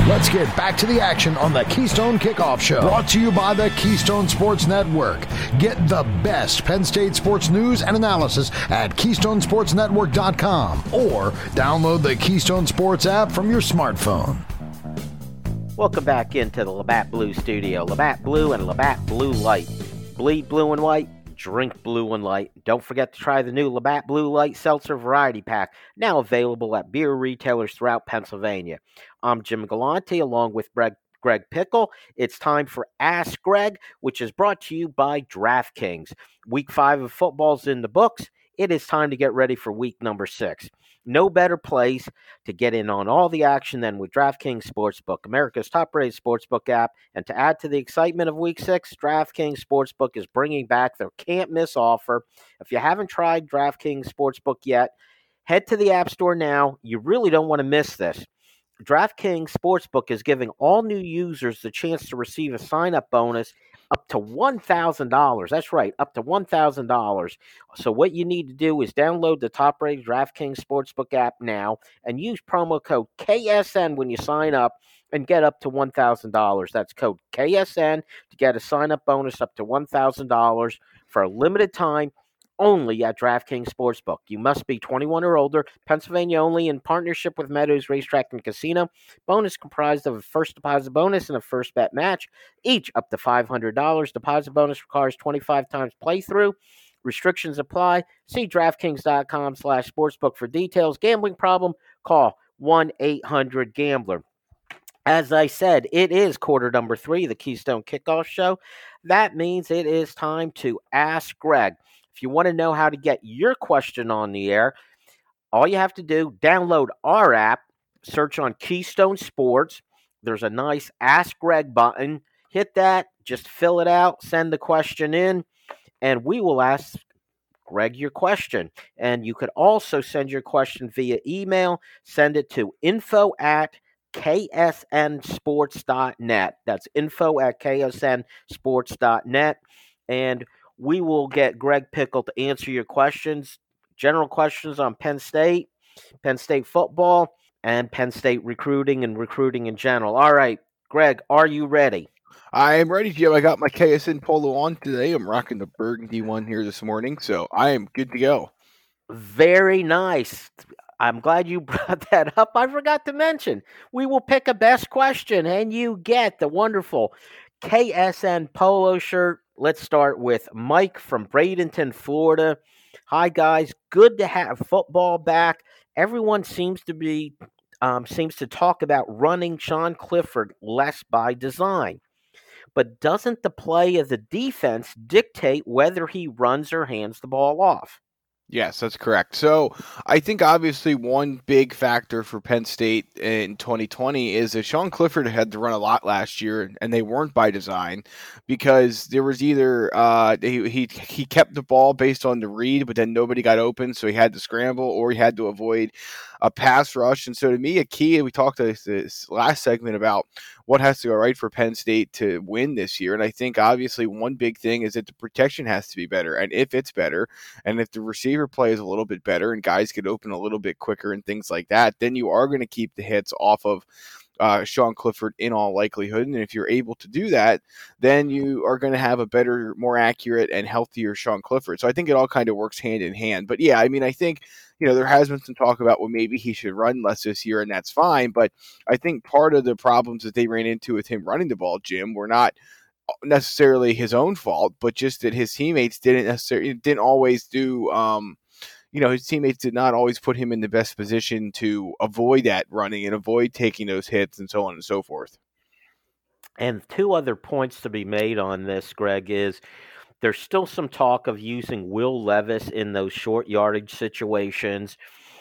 Let's get back to the action on the Keystone Kickoff Show. Brought to you by the Keystone Sports Network. Get the best Penn State sports news and analysis at KeystonesportsNetwork.com or download the Keystone Sports app from your smartphone. Welcome back into the Labatt Blue Studio. Labatt Blue and Labatt Blue Light. Bleed blue and white, drink blue and light. Don't forget to try the new Labatt Blue Light Seltzer Variety Pack, now available at beer retailers throughout Pennsylvania. I'm Jim Galante along with Greg Pickle. It's time for Ask Greg, which is brought to you by DraftKings. Week 5 of football's in the books. It is time to get ready for week number 6. No better place to get in on all the action than with DraftKings Sportsbook, America's top-rated sportsbook app. And to add to the excitement of Week 6, DraftKings Sportsbook is bringing back their can't-miss offer. If you haven't tried DraftKings Sportsbook yet, head to the App Store now. You really don't want to miss this. DraftKings Sportsbook is giving all new users the chance to receive a sign-up bonus up to $1,000. That's right, up to $1,000. So what you need to do is download the top-rated DraftKings Sportsbook app now and use promo code KSN when you sign up and get up to $1,000. That's code KSN to get a sign-up bonus up to $1,000 for a limited time only at DraftKings Sportsbook. You must be 21 or older, Pennsylvania only, in partnership with Meadows Racetrack and Casino. Bonus comprised of a first deposit bonus and a first bet match, each up to $500. Deposit bonus requires 25 times playthrough. Restrictions apply. See DraftKings.com/sportsbook for details. Gambling problem? Call 1-800-GAMBLER. As I said, it is quarter number 3, the Keystone Kickoff Show. That means it is time to Ask Greg. If you want to know how to get your question on the air, all you have to do, download our app, search on Keystone Sports. There's a nice Ask Greg button. Hit that, just fill it out, send the question in, and we will ask Greg your question. And you could also send your question via email. Send it to info@ksnsports.net. That's info@ksnsports.net. And we will get Greg Pickle to answer your questions, general questions on Penn State football, and Penn State recruiting and recruiting in general. All right, Greg, are you ready? I am ready, Jim. I got my KSN polo on today. I'm rocking the burgundy one here this morning, so I am good to go. Very nice. I'm glad you brought that up. I forgot to mention, we will pick a best question, and you get the wonderful KSN polo shirt. Let's start with Mike from Bradenton, Florida. Hi, guys. Good to have football back. Everyone seems to talk about running Sean Clifford less by design. But doesn't the play of the defense dictate whether he runs or hands the ball off? Yes, that's correct. So I think obviously one big factor for Penn State in 2020 is that Sean Clifford had to run a lot last year, and they weren't by design because there was either he kept the ball based on the read, but then nobody got open, so he had to scramble, or he had to avoid a pass rush. And so to me, a key, we talked this last segment about what has to go right for Penn State to win this year. And I think obviously one big thing is that the protection has to be better. And if it's better, and if the receiver play is a little bit better and guys get open a little bit quicker and things like that, then you are going to keep the hits off of Sean Clifford in all likelihood. And if you're able to do that, then you are going to have a better, more accurate and healthier Sean Clifford. So I think it all kind of works hand in hand. But yeah, I mean, I think, there has been some talk about, well, maybe he should run less this year, and that's fine. But I think part of the problems that they ran into with him running the ball, Jim, were not necessarily his own fault, but just that his teammates didn't always do, his teammates did not always put him in the best position to avoid that running and avoid taking those hits and so on and so forth. And 2 other points to be made on this, Greg, is there's still some talk of using Will Levis in those short yardage situations,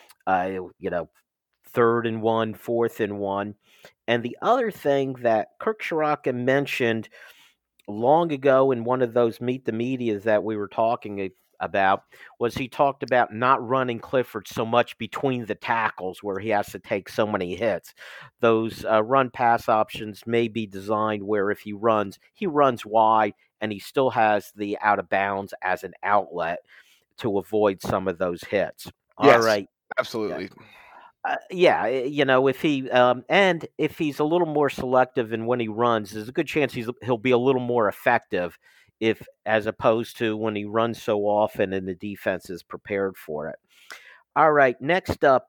3rd and 1, 4th and 1. And the other thing that Kirk Ciarrocca mentioned long ago in one of those Meet the Medias that we were talking about was he talked about not running Clifford so much between the tackles where he has to take so many hits. Those run-pass options may be designed where if he runs wide, and he still has the out of bounds as an outlet to avoid some of those hits. Yes, all right. Absolutely. if he and if he's a little more selective in when he runs, there's a good chance he'll be a little more effective if as opposed to when he runs so often and the defense is prepared for it. All right, next up,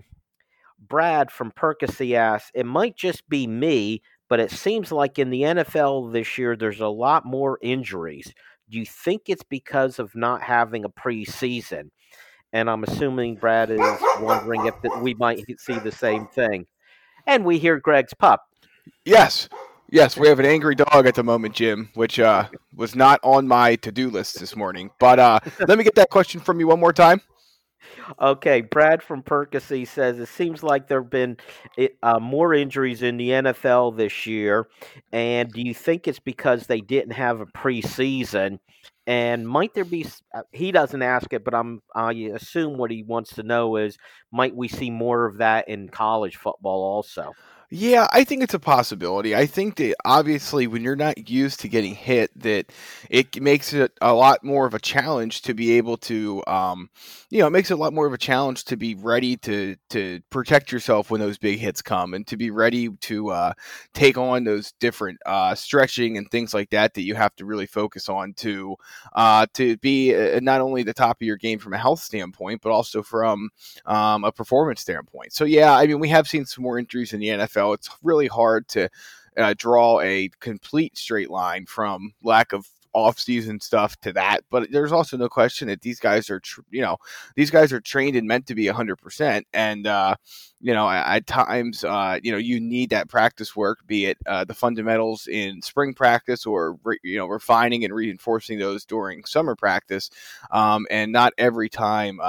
Brad from Percy asks, it might just be me, but it seems like in the NFL this year there's a lot more injuries. Do you think it's because of not having a preseason? And I'm assuming Brad is wondering if we might see the same thing. And we hear Greg's pup. Yes. Yes, we have an angry dog at the moment, Jim, which was not on my to-do list this morning. But let me get that question from you one more time. Okay, Brad from Percy says it seems like there have been more injuries in the NFL this year. And do you think it's because they didn't have a preseason? And might there be? He doesn't ask it, but I assume what he wants to know is, might we see more of that in college football also? Yeah, I think it's a possibility. I think that obviously when you're not used to getting hit, that it makes it a lot more of a challenge to be able to, it makes it a lot more of a challenge to be ready to protect yourself when those big hits come, and to be ready to take on those different stretching and things like that you have to really focus on to be not only the top of your game from a health standpoint, but also from a performance standpoint. So yeah, I mean, we have seen some more injuries in the NFL. It's really hard to draw a complete straight line from lack of off-season stuff to that, but there's also no question that these guys are trained and meant to be 100%, and at times you need that practice work, be it the fundamentals in spring practice or refining and reinforcing those during summer practice, and not every time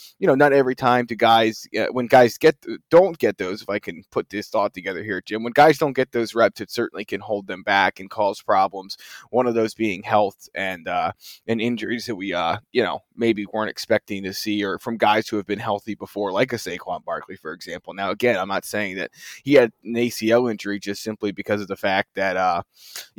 do guys when guys don't get those, if I can put this thought together here, Jim, when guys don't get those reps, it certainly can hold them back and cause problems, one of those being health and injuries that we maybe weren't expecting to see, or from guys who have been healthy before, like a Saquon Barkley, for example. Now, again, I'm not saying that he had an ACL injury just simply because of the fact that he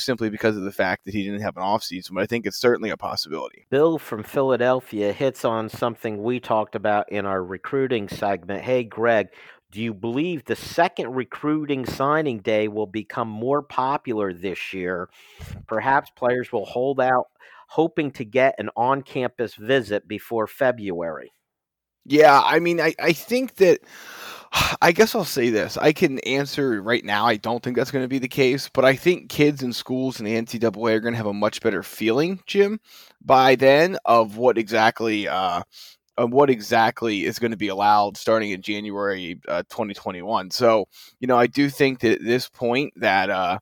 didn't have an offseason, but I think it's certainly a possibility. Bill from Philadelphia hits on something we talked about in our recruiting segment. Hey, Greg, do you believe the second recruiting signing day will become more popular this year? Perhaps players will hold out hoping to get an on-campus visit before February. Yeah, I mean, I think that, I guess I'll say this. I can answer right now, I don't think that's going to be the case, but I think kids and schools in the NCAA are going to have a much better feeling, Jim, by then of what exactly is going to be allowed starting in January 2021. So, I do think that at this point that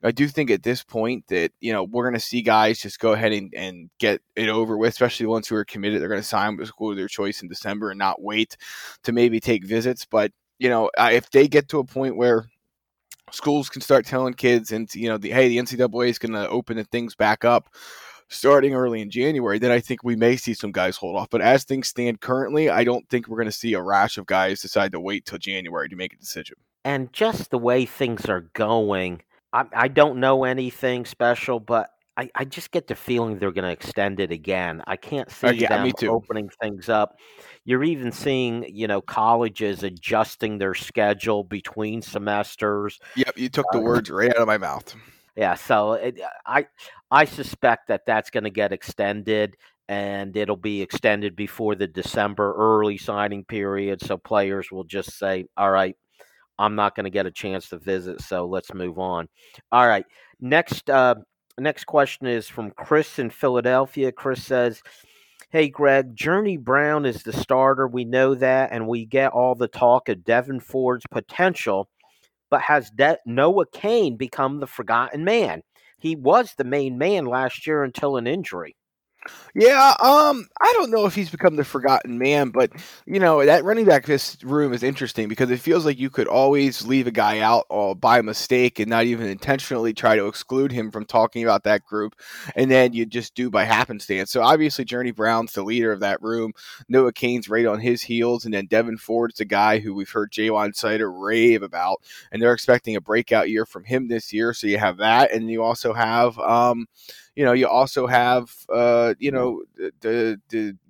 we're going to see guys just go ahead and get it over with, especially the ones who are committed. They're going to sign with a school of their choice in December and not wait to maybe take visits. But, if they get to a point where schools can start telling kids and, the NCAA is going to open the things back up starting early in January, then I think we may see some guys hold off. But as things stand currently, I don't think we're going to see a rash of guys decide to wait till January to make a decision. And just the way things are going, I don't know anything special, but I just get the feeling they're going to extend it again. I can't see them opening things up. You're even seeing, colleges adjusting their schedule between semesters. Yep, you took the words right out of my mouth. Yeah, so I suspect that's going to get extended, and it'll be extended before the December early signing period, so players will just say, all right, I'm not going to get a chance to visit, so let's move on. All right, next question is from Chris in Philadelphia. Chris says, hey, Greg, Journey Brown is the starter. We know that, and we get all the talk of Devin Ford's potential, but has Noah Cain become the forgotten man? He was the main man last year until an injury. Yeah, I don't know if he's become the forgotten man, but that running back room is interesting because it feels like you could always leave a guy out by mistake and not even intentionally try to exclude him from talking about that group, and then you just do by happenstance. So obviously, Journey Brown's the leader of that room. Noah Cain's right on his heels, and then Devin Ford's the guy who we've heard Jaywan Sider rave about, and they're expecting a breakout year from him this year. So you have that, and you also have. The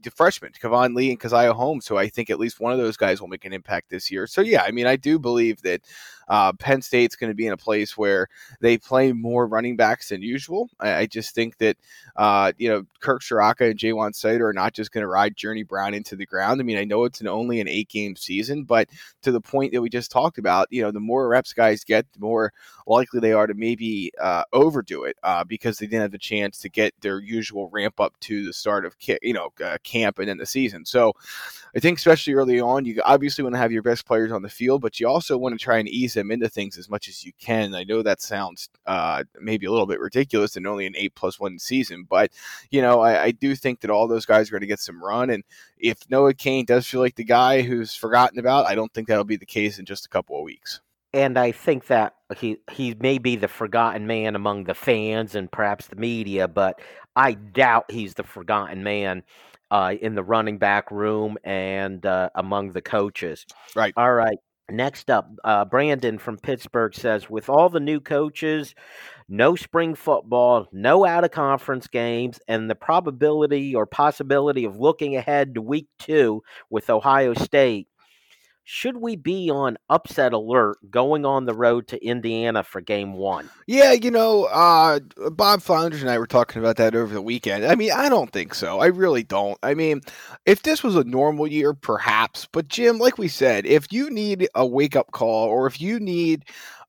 the freshmen, Kevon Lee and Keziah Holmes, so I think at least one of those guys will make an impact this year. So, yeah, I mean, I do believe that Penn State's going to be in a place where they play more running backs than usual. I just think that, Kirk Ciarrocca and Jaywan Sider are not just going to ride Journey Brown into the ground. I mean, I know it's only an 8-game season, but to the point that we just talked about, the more reps guys get, the more likely they are to maybe overdo it because they didn't have the chance to get their usual ramp up to the start of camp and then the season. So I think especially early on, you obviously want to have your best players on the field, but you also want to try and ease them into things as much as you can. I know that sounds maybe a little bit ridiculous and only an 8+1 season, but I do think that all those guys are going to get some run. And if Noah Cain does feel like the guy who's forgotten about, I don't think that'll be the case in just a couple of weeks. And I think that he may be the forgotten man among the fans and perhaps the media, but I doubt he's the forgotten man in the running back room and among the coaches. Right. All right. Next up, Brandon from Pittsburgh says, with all the new coaches, no spring football, no out-of-conference games, and the probability or possibility of looking ahead to week 2 with Ohio State, should we be on upset alert going on the road to Indiana for game 1? Yeah, Bob Flounders and I were talking about that over the weekend. I mean, I don't think so. I really don't. I mean, if this was a normal year, perhaps. But, Jim, like we said, if you need a wake-up call or if you need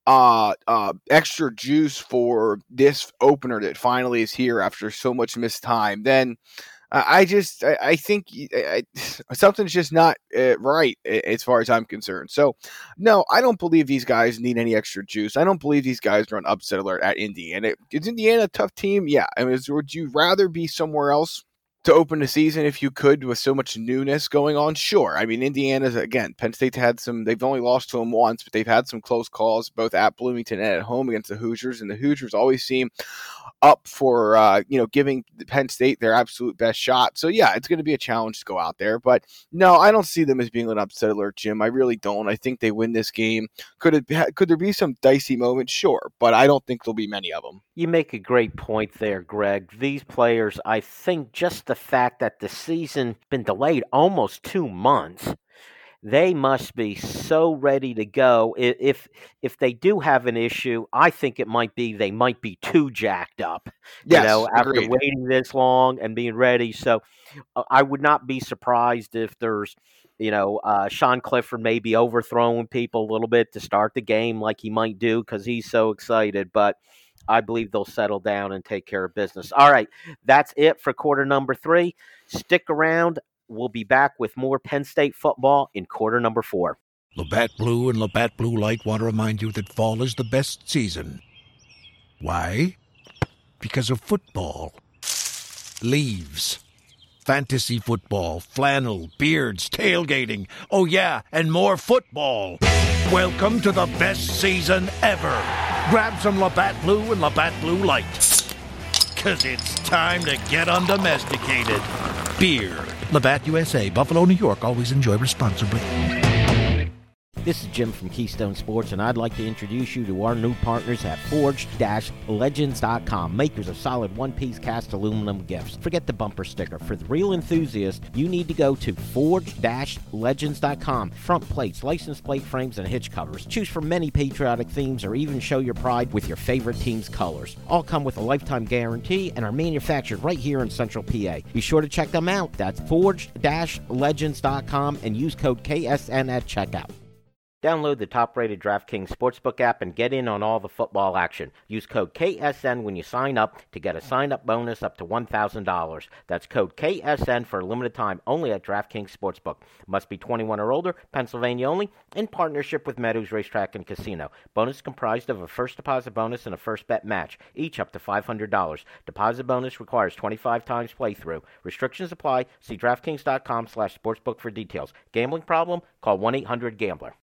extra juice for this opener that finally is here after so much missed time, then I think something's just not right as far as I'm concerned. So, no, I don't believe these guys need any extra juice. I don't believe these guys are on upset alert at Indiana. Is Indiana a tough team? Yeah. I mean, would you rather be somewhere else to open the season if you could with so much newness going on? Sure. I mean, Indiana's, again, Penn State they've only lost to them once, but they've had some close calls both at Bloomington and at home against the Hoosiers, and the Hoosiers always seem up for, giving Penn State their absolute best shot. So, yeah, it's going to be a challenge to go out there. But, no, I don't see them as being an upset alert, Jim. I really don't. I think they win this game. Could there be some dicey moments? Sure. But I don't think there'll be many of them. You make a great point there, Greg. These players, I think just the fact that the season been delayed almost 2 months, they must be so ready to go. If they do have an issue, I think it might be they might be too jacked up. Yes, after agreed. waiting this long and being ready. So I would not be surprised if there's Sean Clifford may be overthrowing people a little bit to start the game like he might do because he's so excited. But I believe they'll settle down and take care of business. All right, that's it for quarter number 3. Stick around. We'll be back with more Penn State football in quarter number 4. Labatt Blue and Labatt Blue Light want to remind you that fall is the best season. Why? Because of football. Leaves. Fantasy football, flannel, beards, tailgating. Oh yeah, and more football. Welcome to the best season ever. Grab some Labatt Blue and Labatt Blue Light. 'Cause it's time to get undomesticated. Beer. Labatt USA, Buffalo, New York. Always enjoy responsibly. This is Jim from Keystone Sports, and I'd like to introduce you to our new partners at Forged-Legends.com, makers of solid one-piece cast aluminum gifts. Forget the bumper sticker. For the real enthusiast, you need to go to Forged-Legends.com. Front plates, license plate frames, and hitch covers. Choose from many patriotic themes or even show your pride with your favorite team's colors. All come with a lifetime guarantee and are manufactured right here in Central PA. Be sure to check them out. That's Forged-Legends.com and use code KSN at checkout. Download the top-rated DraftKings Sportsbook app and get in on all the football action. Use code KSN when you sign up to get a sign-up bonus up to $1,000. That's code KSN for a limited time only at DraftKings Sportsbook. Must be 21 or older, Pennsylvania only, in partnership with Meadows Racetrack and Casino. Bonus comprised of a first deposit bonus and a first bet match, each up to $500. Deposit bonus requires 25 times playthrough. Restrictions apply. See DraftKings.com/sportsbook for details. Gambling problem? Call 1-800-GAMBLER.